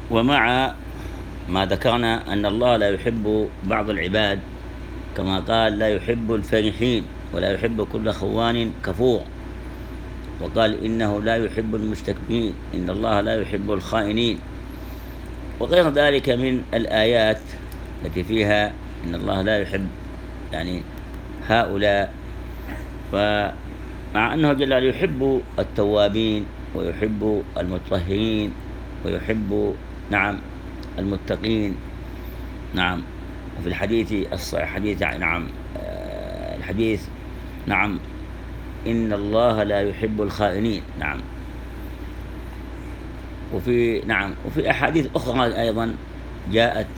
ومع ما ذكرنا أن الله لا يحب بعض العباد، كما قال لا يحب الفرحين ولا يحب كل خوان كفور، وقال إنه لا يحب المستكبرين، إن الله لا يحب الخائنين، وغير ذلك من الآيات التي فيها إن الله لا يحب يعني هؤلاء. فمع أنه جل وعلا يحب التوابين ويحب المطهرين ويحب نعم المتقين. نعم. وفي الحديث الصحيح حديث نعم الحديث نعم إن الله لا يحب الخائنين. نعم. وفي أحاديث أخرى أيضا جاءت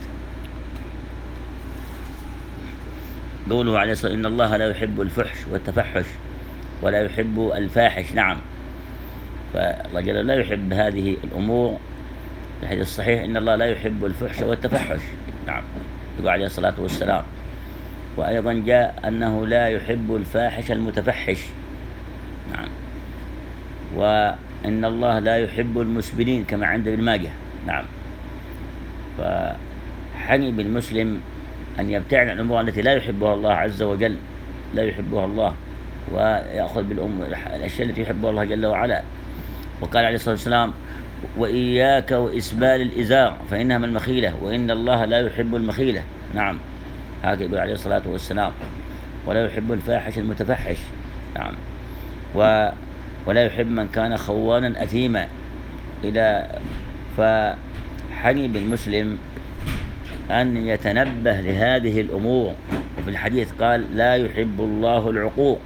قوله عليه الصلاة والسلام إن الله لا يحب الفحش والتفحش ولا يحب الفاحش. نعم. فالله لا يحب هذه الأمور. الحديث الصحيح إن الله لا يحب الفحش والتفحش. نعم. يقول عليه الصلاة والسلام. وأيضا جاء أنه لا يحب الفاحش المتفحش. نعم. وإن الله لا يحب المسبلين كما عند ابن ماجه. نعم. فحني بالمسلم أن يبتعد عن الأمور التي لا يحبها الله عز وجل، لا يحبها الله، ويأخذ الأشياء التي يحبها الله جل وعلا. وقال عليه الصلاة والسلام وإياك وإسبال الإزار فإنها من المخيلة وإن الله لا يحب المخيلة. نعم. هكذا يقول عليه الصلاة والسلام. ولا يحب الفاحش المتفحش. نعم. ولا يحب من كان خوانا أثيما فحني بالمسلم أن يتنبه لهذه الأمور. وفي الحديث قال لا يحب الله العقوق،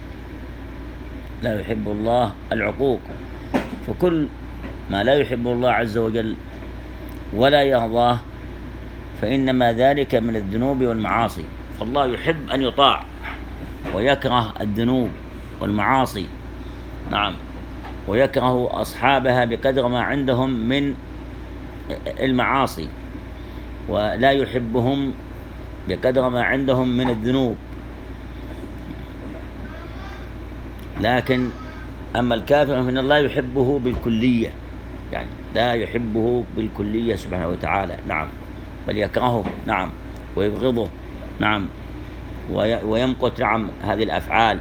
لا يحب الله العقوق. فكل ما لا يحب الله عز وجل ولا يرضاه فإنما ذلك من الذنوب والمعاصي. فالله يحب أن يطاع ويكره الذنوب والمعاصي. نعم. ويكره أصحابها بقدر ما عندهم من المعاصي، ولا يحبهم بقدر ما عندهم من الذنوب. لكن أما الكافر فإن الله يحبه بالكلية، يعني لا يحبه بالكلية سبحانه وتعالى. نعم. بل يكرهه. نعم. ويبغضه. نعم. ويمقت نعم هذه الأفعال